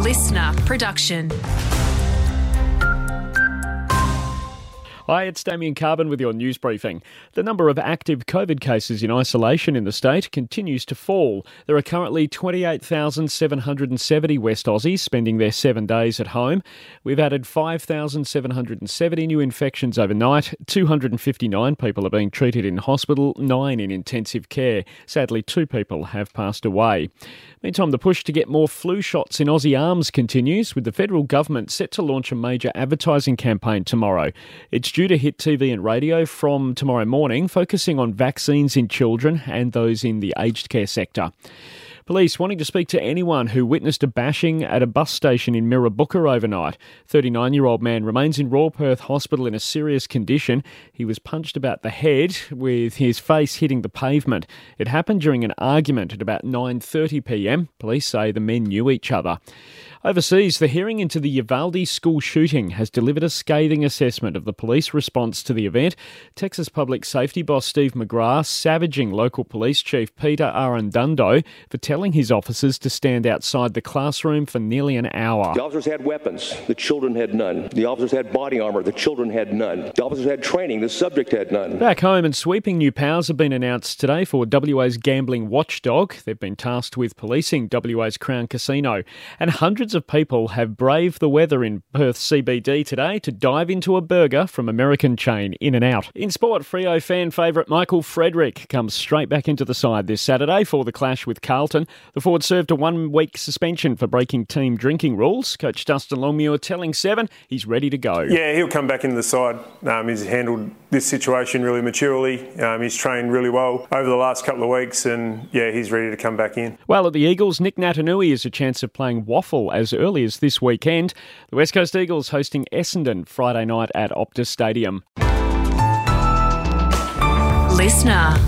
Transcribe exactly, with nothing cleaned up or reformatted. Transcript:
listener production. Hi, it's Damien Carbon with your news briefing. The number of active COVID cases in isolation in the state continues to fall. There are currently twenty-eight thousand seven hundred seventy West Aussies spending their seven days at home. We've added five thousand seven hundred seventy new infections overnight. two hundred fifty-nine people are being treated in hospital, nine in intensive care. Sadly, two people have passed away. Meantime, the push to get more flu shots in Aussie Arms continues, with the federal government set to launch a major advertising campaign tomorrow. It's due to hit T V and radio from tomorrow morning, focusing on vaccines in children and those in the aged care sector. Police wanting to speak to anyone who witnessed a bashing at a bus station in Mirrabooka overnight. thirty-nine-year-old man remains in Royal Perth Hospital in a serious condition. He was punched about the head with his face hitting the pavement. It happened during an argument at about nine thirty p m. Police say the men knew each other. Overseas, the hearing into the Uvalde school shooting has delivered a scathing assessment of the police response to the event. Texas Public Safety boss Steve McGrath savaging local police chief Peter Arredondo for telling his officers to stand outside the classroom for nearly an hour. The officers had weapons, the children had none. The officers had body armour, the children had none. The officers had training, the subject had none. Back home, and sweeping new powers have been announced today for W A's gambling watchdog. They've been tasked with policing W A's Crown Casino. And hundreds of people have braved the weather in Perth C B D today to dive into a burger from American chain In-N-Out. In sport, Freo fan favourite Michael Frederick comes straight back into the side this Saturday for the clash with Carlton. The forward served a one-week suspension for breaking team drinking rules. Coach Dustin Longmuir telling Seven he's ready to go. Yeah, he'll come back into the side. Um, he's handled this situation really maturely. Um, he's trained really well over the last couple of weeks, and yeah, he's ready to come back in. Well, at the Eagles, Nick Natanui has a chance of playing waffle as early as this weekend. The West Coast Eagles hosting Essendon Friday night at Optus Stadium. Listener.